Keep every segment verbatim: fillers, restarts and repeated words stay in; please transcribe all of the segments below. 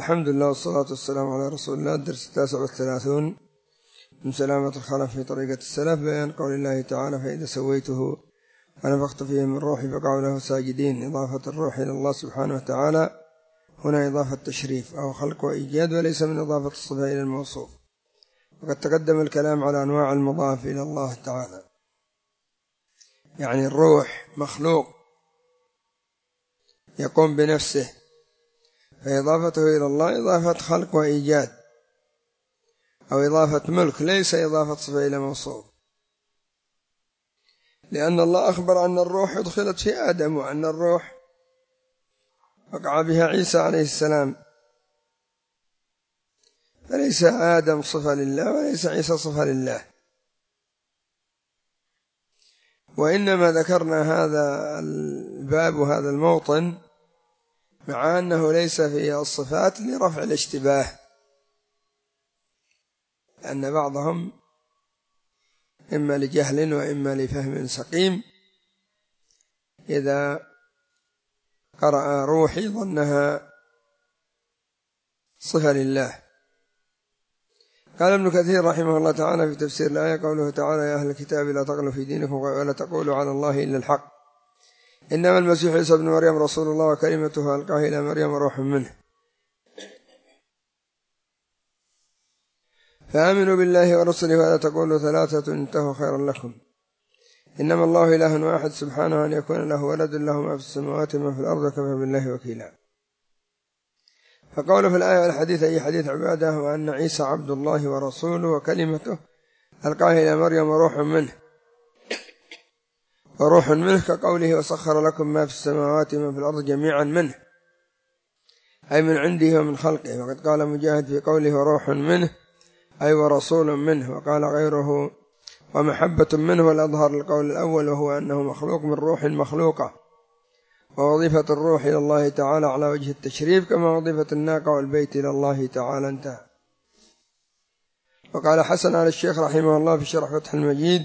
الحمد لله والصلاة والسلام على رسول الله. الدرس التاسع والثلاثون من سلامة الخلف في طريقة السلف، بيان قول الله تعالى: فإذا سويته ونفخت فيه من روحي فقعوا له ساجدين. إضافة الروح إلى الله سبحانه وتعالى هنا إضافة تشريف أو خلق وإيجاد، وليس من إضافة الصفة إلى الموصوف. وقد تقدم الكلام على أنواع المضاف إلى الله تعالى، يعني الروح مخلوق يقوم بنفسه، فإضافته إلى الله إضافة خلق وإيجاد أو إضافة ملك، ليس إضافة صفة إلى موصوف، لأن الله أخبر أن الروح أدخلت في آدم، وأن الروح وقع بها عيسى عليه السلام، فليس آدم صفة لله وليس عيسى صفة لله. وإنما ذكرنا هذا الباب وهذا الموطن مع أنه ليس فيه الصفات لرفع الاشتباه، لأن بعضهم إما لجهل وإما لفهم سقيم إذا قرأ روحي ظنها صفة لله. قال ابن كثير رحمه الله تعالى في تفسير الآية: قوله تعالى: يا أهل الكتاب لا تغلوا في دينكم ولا تقولوا على الله إلا الحق، إنما المسيح عيسى ابن مريم رسول الله وكلمته ألقاه إلى مريم روح منه، فآمنوا بالله ورسله ولا تقولوا ثلاثة انتهوا خيرا لكم، إنما الله إله واحد سبحانه أن يكون له ولد، له ما في السماوات وما في الأرض، كفى بالله وكيلا. فقوله في الآية والحديث أي حديث عبادة، وأن عيسى عبد الله ورسوله وكلمته ألقاه إلى مريم وروح منه، وروح منه كقوله: وسخر لكم ما في السماوات وما في الأرض جميعا منه، أي من عنده ومن خلقه. وقد قال مجاهد في قوله وروح منه أي ورسول منه، وقال غيره ومحبة منه، والأظهر القول الأول وهو أنه مخلوق من روح مخلوقة، ووظيفة الروح إلى الله تعالى على وجه التشريف كما وظيفة الناقة والبيت إلى الله تعالى، انتهى. وقال حسن على الشيخ رحمه الله في شرح فتح المجيد: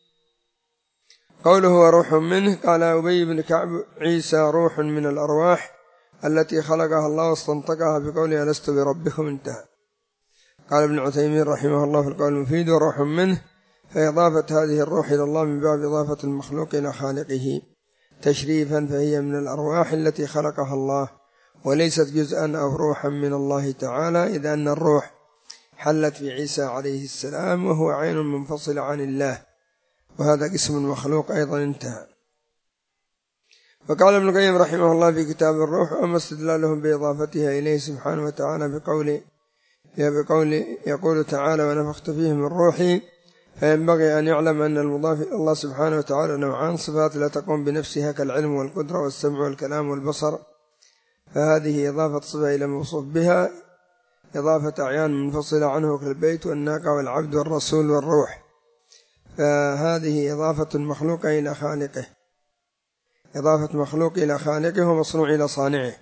قوله وروح منه، قال أبي بن كعب: عيسى روح من الأرواح التي خلقها الله واستنطقها بقوله ألست بربكم، انتهى. قال ابن عثيمين رحمه الله في القول المفيد: وروح منه، فإضافة هذه الروح إلى الله من باب إضافة المخلوق إلى خالقه تشريفا، فهي من الأرواح التي خلقها الله وليست جزءا أو روحا من الله تعالى، إذ أن الروح حلت في عيسى عليه السلام وهو عين منفصل عن الله، وهذا قسم مخلوق أيضا، انتهى. وقال ابن القيم رحمه الله في كتاب الروح: أما استدلالهم بإضافتها إليه سبحانه وتعالى بقول بقول يقول تعالى: ونفخت فيه من روحي، فينبغي أن يعلم أن المضاف إلى الله سبحانه وتعالى نوعان: صفات لا تقوم بنفسها كالعلم والقدرة والسمع والكلام والبصر، فهذه إضافة صفة إلى موصوف بها، إضافة أعيان منفصلة عنه كالبيت والناقة والعبد والرسول والروح، فهذه إضافة مخلوقة إلى خالقه، إضافة مخلوق إلى خالقه ومصنوع إلى صانعه،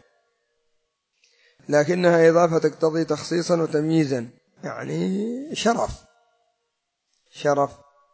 لكنها إضافة تقتضي تخصيصا وتمييزا، يعني شرف شرف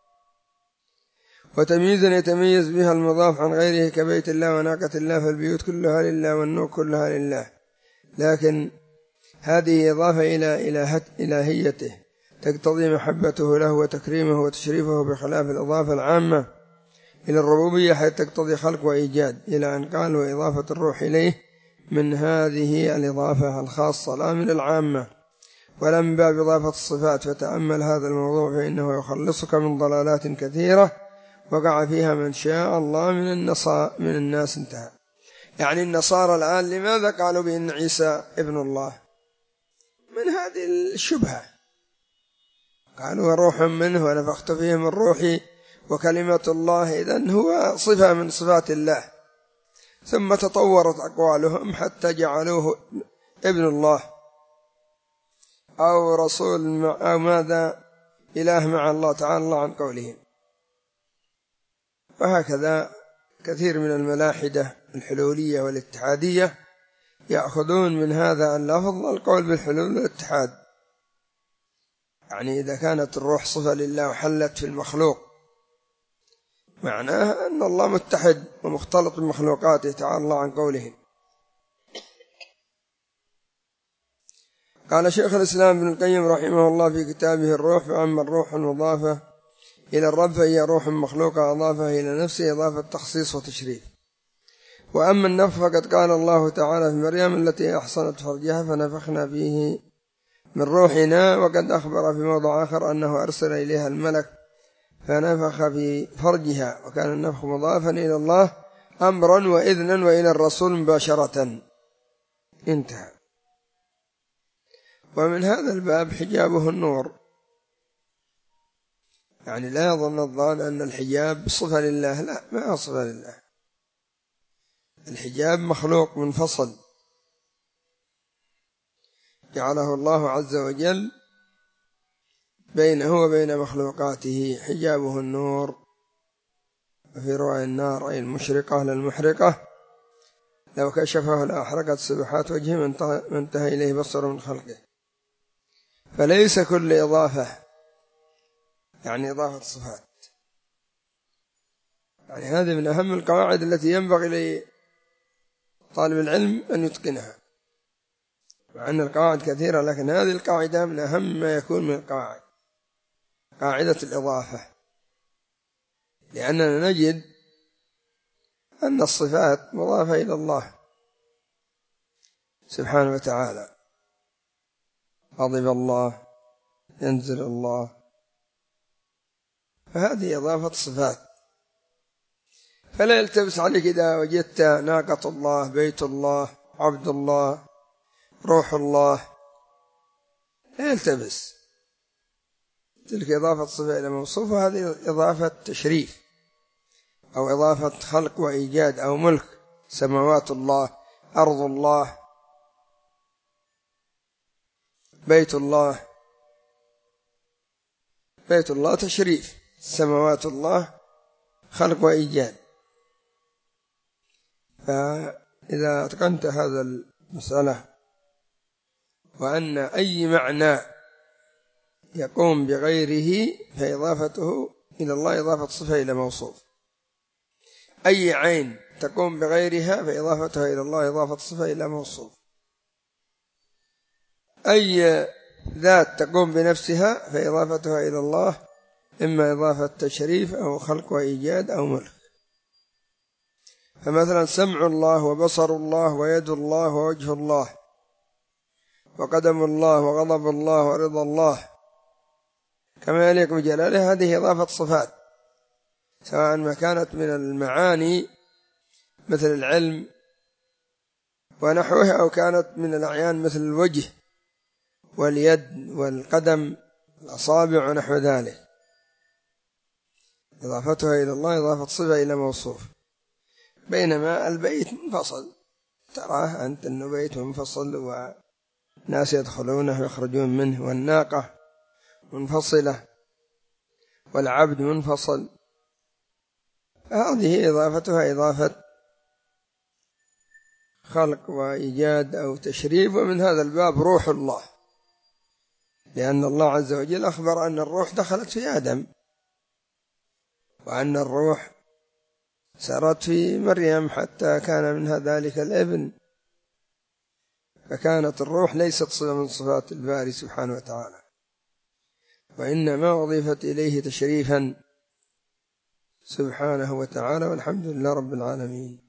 وتمييزا يتميز بها المضاف عن غيره كبيت الله وناقة الله، فالبيوت كلها لله والنوق كلها لله، لكن هذه إضافة إلى إلهة إلهيته تقتضي محبته له وتكريمه وتشريفه، بخلاف الإضافة العامة إلى الربوبية حيث تقتضي خلق وإيجاد، إلى أن قال: وإضافة الروح إليه من هذه الإضافة الخاصة لا من العامة ولا من باب إضافة الصفات. فتأمل هذا الموضوع فإنه يخلصك من ضلالات كثيرة وقع فيها من شاء الله من النصارى من الناس، انتهى. يعني النصارى الآن لماذا قالوا بأن عيسى ابن الله؟ من هذه الشبهة، قالوا روح منه ونفخت فيه من روحي وكلمة الله، إذن هو صفة من صفات الله، ثم تطورت أقوالهم حتى جعلوه ابن الله أو رسول أو ماذا إله مع الله تعالى الله عن قولهم. وهكذا كثير من الملاحدة الحلولية والاتحادية يأخذون من هذا اللفظ القول بالحلول والاتحاد، يعني إذا كانت الروح صفة لله وحلت في المخلوق معناه أن الله متحد ومختلط بمخلوقاته تعالى الله عن قولهم. قال شيخ الإسلام ابن القيم رحمه الله في كتابه الروح: فأما الروح المضافة إلى الرب فهي روح مخلوقة أضافها إلى نفسه إضافة تخصيص وتشريف. وأما النفخ فقد قال الله تعالى في مريم التي أحصنت فرجها فنفخنا فيه من روحنا، وقد أخبر في موضع آخر أنه أرسل إليها الملك فنفخ في فرجها، وكان النفخ مضافا إلى الله أمرا وإذنا وإلى الرسول مباشرة. انتهى. ومن هذا الباب حجابه النور، يعني لا يظن الظان أن الحجاب صفة لله، لا، ما صفة لله. الحجاب مخلوق منفصل جعله الله عز وجل بينه وبين مخلوقاته، حجابه النور. وفي رواية النار أي المشرقة للمحرقة لو كشفه لأحرقت سبحات وجهه ما انتهى إليه بصر من خلقه. فليس كل إضافة يعني إضافة صفات، يعني هذه من أهم القواعد التي ينبغي لطالب العلم أن يتقنها، مع أن القواعد كثيرة لكن هذه القاعدة من أهم ما يكون من القواعد، قاعدة الإضافة. لأننا نجد أن الصفات مضافة إلى الله سبحانه وتعالى، غضب الله، ينزل الله، فهذه إضافة صفات. فلا يلتبس عليك إذا وجدت ناقة الله، بيت الله، عبد الله، روح الله، لا يلتبس، تلك إضافة صفة إلى موصوف، وهذه إضافة تشريف أو إضافة خلق وإيجاد أو ملك. سماوات الله، أرض الله، بيت الله. بيت الله تشريف، سماوات الله خلق وإيجاد. فإذا أتقنت هذا المسألة وأن أي معنى يقوم بغيره فإضافته إلى الله إضافة صفة إلى موصوف، أي عين تقوم بغيرها فإضافتها إلى الله إضافة صفة إلى موصوف، أي ذات تقوم بنفسها فإضافتها إلى الله إما إضافة تشريف أو خلق وإيجاد أو ملك. فمثلا سمع الله وبصر الله ويد الله ووجه الله وقدم الله وغضب الله ورضا الله كما يليق بجلاله، هذه إضافة صفات، سواء ما كانت من المعاني مثل العلم ونحوه أو كانت من الأعيان مثل الوجه واليد والقدم الأصابع ونحو ذلك. إضافتها إلى الله إضافة صفة إلى موصوف. بينما البيت منفصل، تراه أنت أنه بيت منفصل وناس يدخلونه ويخرجون منه، والناقة منفصلة والعبد منفصل، هذه إضافتها إضافة خلق وإيجاد أو تشريف. ومن هذا الباب روح الله، لأن الله عز وجل أخبر أن الروح دخلت في آدم، وأن الروح سرت في مريم حتى كان منها ذلك الابن، فكانت الروح ليست صفة من صفات الباري سبحانه وتعالى، وإنما أضيفت إليه تشريفا سبحانه وتعالى. والحمد لله رب العالمين.